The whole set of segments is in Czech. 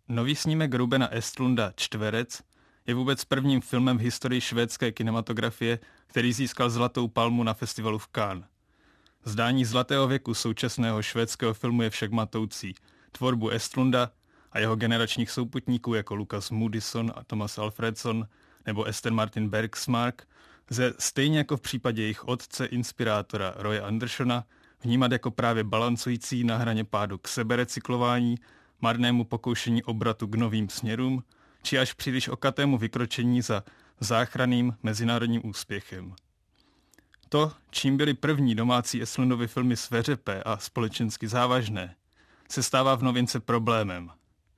Nový snímek Rubena Östlunda Čtverec je vůbec prvním filmem v historii švédské kinematografie, který získal Zlatou palmu na festivalu v Cannes. Zdání zlatého věku současného švédského filmu je však matoucí. Tvorbu Östlunda a jeho generačních souputníků jako Lukas Moodysson a Thomas Alfredson nebo Ester Martin Bergsmark lze stejně jako v případě jejich otce inspirátora Roye Andersona vnímat jako právě balancující na hraně pádu k seberecyklování, marnému pokoušení obratu k novým směrům, či až příliš okatému vykročení za záchranným mezinárodním úspěchem. To, čím byly první domácí Östlundovy filmy sveřepé a společensky závažné, se stává v novince problémem.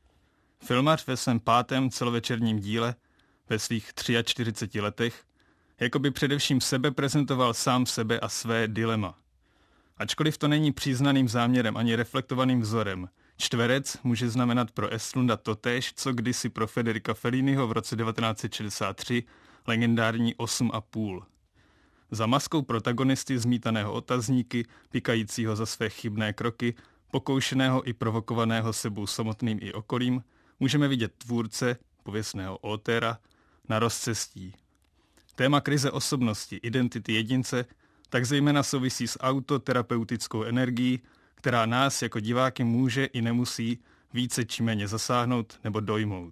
Filmař ve svém 5. celovečerním díle, ve svých 43 letech, jako by především sebe prezentoval sám sebe a své dilema. Ačkoliv to není příznaným záměrem ani reflektovaným vzorem, Čtverec může znamenat pro Östlunda totéž, co kdysi pro Federica Felliniho v roce 1963 legendární 8,5. Za maskou protagonisty zmítaného otazníky, pikajícího za své chybné kroky, pokoušeného i provokovaného sebou samotným i okolím, můžeme vidět tvůrce, pověstného autéra, na rozcestí. Téma krize osobnosti, identity jedince, tak zejména souvisí s autoterapeutickou energií, která nás jako diváky může i nemusí více či méně zasáhnout nebo dojmout.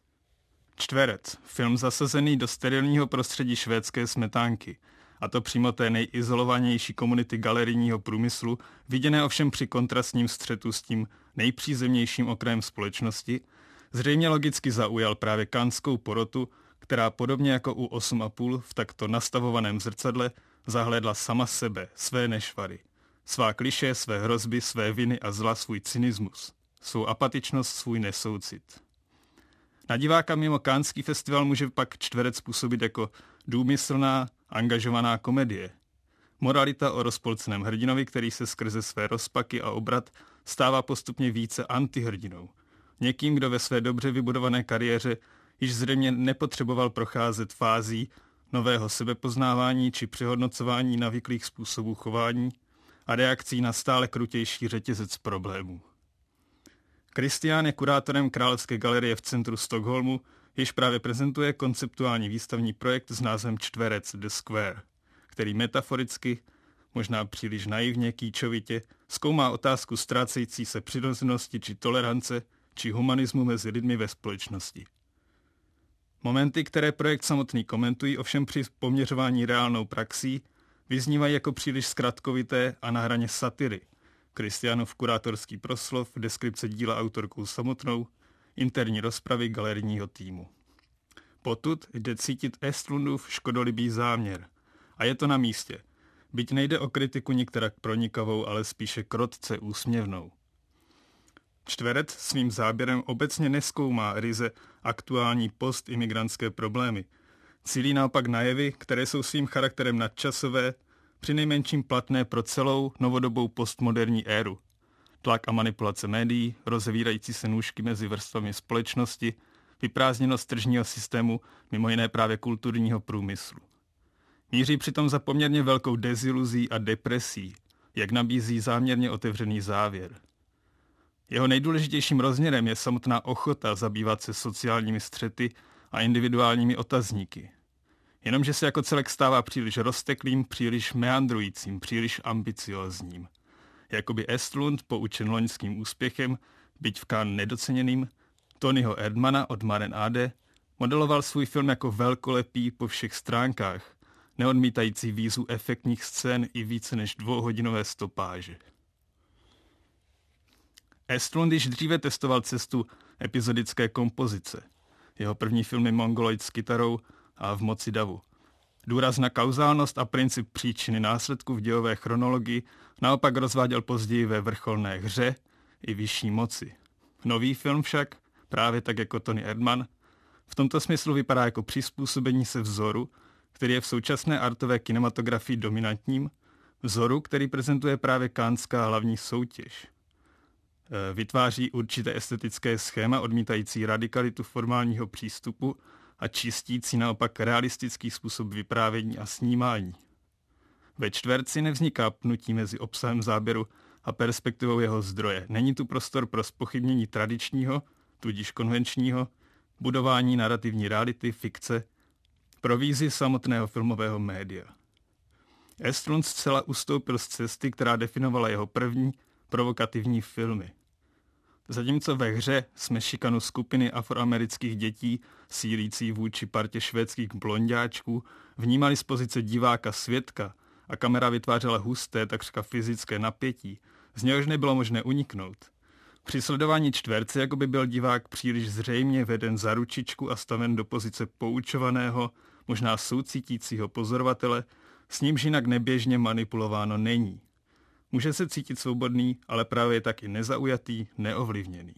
Čtverec, film zasazený do sterilního prostředí švédské smetánky, a to přímo té nejizolovanější komunity galerijního průmyslu, viděné ovšem při kontrastním střetu s tím nejpřízemnějším okrajem společnosti, zřejmě logicky zaujal právě canneskou porotu, která podobně jako u 8,5 v takto nastavovaném zrcadle zahlédla sama sebe, své nešvary, svá klišé, své hrozby, své viny a zla, svůj cynismus, svou apatičnost, svůj nesoucit. Na diváka mimo Canneský festival může pak Čtverec působit jako důmyslná, angažovaná komedie. Moralita o rozpolceném hrdinovi, který se skrze své rozpaky a obrat stává postupně více antihrdinou. Někým, kdo ve své dobře vybudované kariéře již zřejmě nepotřeboval procházet fází nového sebepoznávání či přehodnocování navyklých způsobů chování a reakcí na stále krutější řetězec problémů. Kristián je kurátorem Královské galerie v centru Stockholmu, jež právě prezentuje konceptuální výstavní projekt s názvem Čtverec The Square, který metaforicky, možná příliš naivně, kýčovitě, zkoumá otázku ztrácející se přirozenosti či tolerance či humanismu mezi lidmi ve společnosti. Momenty, které projekt samotný komentují, ovšem při poměřování reálnou praxí, vyznívají jako příliš zkratkovité a na hraně satiry. Kristiánův kurátorský proslov, deskripce díla autorkou samotnou, interní rozpravy galerijního týmu. Potud jde cítit Östlundův škodolibý záměr. A je to na místě. Byť nejde o kritiku nikterak pronikavou, ale spíše krotce úsměvnou. Čtverec svým záběrem obecně nezkoumá ryze aktuální postimigrantské problémy. Cílí naopak na jevy, které jsou svým charakterem nadčasové, přinejmenším platné pro celou novodobou postmoderní éru. Tlak a manipulace médií, rozevírající se nůžky mezi vrstvami společnosti, vyprázdněnost tržního systému, mimo jiné právě kulturního průmyslu. Míří přitom za poměrně velkou deziluzí a depresí, jak nabízí záměrně otevřený závěr. Jeho nejdůležitějším rozměrem je samotná ochota zabývat se sociálními střety a individuálními otazníky. Jenomže se jako celek stává příliš rozteklým, příliš meandrujícím, příliš ambiciózním. Jakoby Östlund, poučen loňským úspěchem, byť v Cannes nedoceněným, Tonyho Erdmana od Maren Ade, modeloval svůj film jako velkolepý po všech stránkách, neodmítající výzvu efektních scén i více než 2hodinové stopáže. Östlund již dříve testoval cestu epizodické kompozice. Jeho první filmy Mongoloid s kytarou a V moci davu. Důraz na kauzálnost a princip příčiny následku v dějové chronologii naopak rozváděl později ve Vrcholné hře i Vyšší moci. Nový film však, právě tak jako Tony Erdmann, v tomto smyslu vypadá jako přizpůsobení se vzoru, který je v současné artové kinematografii dominantním, vzoru, který prezentuje právě Canneská hlavní soutěž. Vytváří určité estetické schéma odmítající radikalitu formálního přístupu a čistící naopak realistický způsob vyprávění a snímání. Ve Čtverci nevzniká pnutí mezi obsahem záběru a perspektivou jeho zdroje. Není tu prostor pro zpochybnění tradičního, tudíž konvenčního, budování narrativní reality, fikce, pro vizi samotného filmového média. Östlund zcela ustoupil z cesty, která definovala jeho první provokativní filmy. Zatímco ve hře jsme šikanu skupiny afroamerických dětí sílící vůči partě švédských blonďáčků vnímali z pozice diváka svědka a kamera vytvářela husté, takřka fyzické napětí, z něhož nebylo možné uniknout. Při sledování čtverce jako by byl divák příliš zřejmě veden za ručičku a staven do pozice poučovaného, možná soucítícího pozorovatele, s nímž jinak neběžně manipulováno není. Může se cítit svobodný, ale právě je taky nezaujatý, neovlivněný.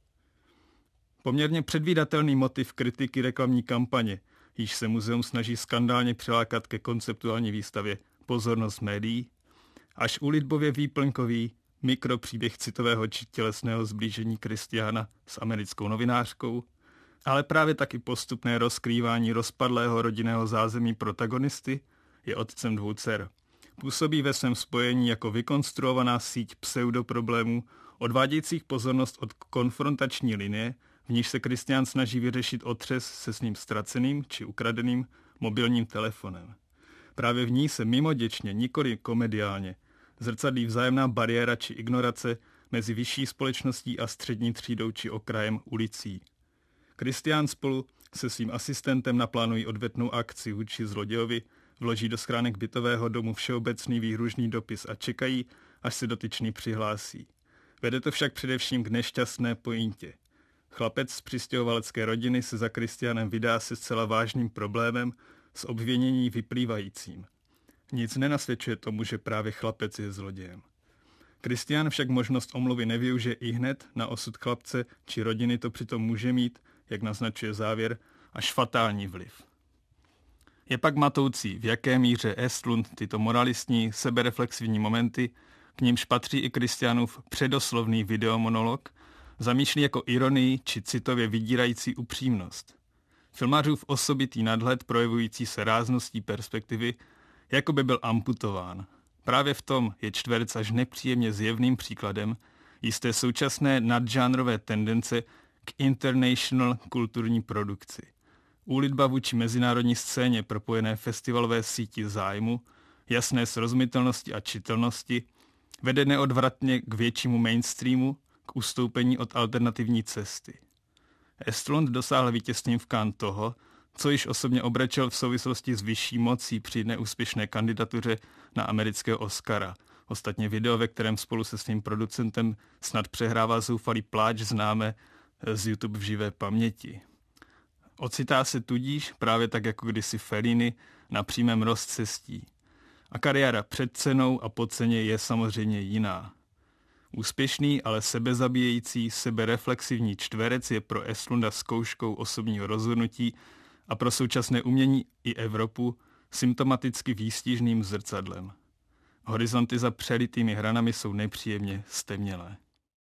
Poměrně předvídatelný motiv kritiky reklamní kampaně, již se muzeum snaží skandálně přilákat ke konceptuální výstavě pozornost médií, až úlitbově výplňkový mikropříběh citového či tělesného sblížení Kristiána s americkou novinářkou, ale právě taky postupné rozkrývání rozpadlého rodinného zázemí protagonisty je otcem 2 dcer. Působí ve svém spojení jako vykonstruovaná síť pseudoproblémů, odvádějících pozornost od konfrontační linie, v níž se Kristián snaží vyřešit otřes se svým ztraceným či ukradeným mobilním telefonem. Právě v ní se mimoděčně, nikoli komediálně, zrcadlí vzájemná bariéra či ignorace mezi vyšší společností a střední třídou či okrajem ulicí. Kristián spolu se svým asistentem naplánují odvetnou akci vůči zlodějovi, vloží do schránek bytového domu všeobecný výhružný dopis a čekají, až se dotyčný přihlásí. Vede to však především k nešťastné pointě. Chlapec z přistěhovalecké rodiny se za Kristiánem vydá se zcela vážným problémem z obvinění vyplývajícím. Nic nenasvědčuje tomu, že právě chlapec je zlodějem. Kristián však možnost omluvy nevyužije ihned, na osud chlapce či rodiny to přitom může mít, jak naznačuje závěr, až fatální vliv. Je pak matoucí, v jaké míře Östlund tyto moralistní, sebereflexivní momenty, k nímž patří i Kristiánův předoslovný videomonolog, zamýšlí jako ironii či citově vydírající upřímnost. Filmařův osobitý nadhled projevující se rázností perspektivy, jako by byl amputován. Právě v tom je čtverec až nepříjemně zjevným příkladem jisté současné nadžánrové tendence k international kulturní produkci. Úlitba vůči mezinárodní scéně propojené festivalové síti zájmu, jasné srozumitelnosti a čitelnosti, vede neodvratně k většímu mainstreamu, k ustoupení od alternativní cesty. Östlund dosáhl vítězstvím v Cannes toho, co již osobně obrečel v souvislosti s vyšší mocí při neúspěšné kandidatuře na amerického Oscara. Ostatně video, ve kterém spolu se svým producentem snad přehrává zoufalý pláč, známe z YouTube v živé paměti. Ocitá se tudíž, právě tak jako kdysi Fellini, na přímém rozcestí. A kariéra před cenou a po ceně je samozřejmě jiná. Úspěšný, ale sebezabíjející, sebereflexivní čtverec je pro Östlunda zkouškou osobního rozhodnutí a pro současné umění i Evropu symptomaticky výstižným zrcadlem. Horizonty za přelitými hranami jsou nepříjemně stemnělé.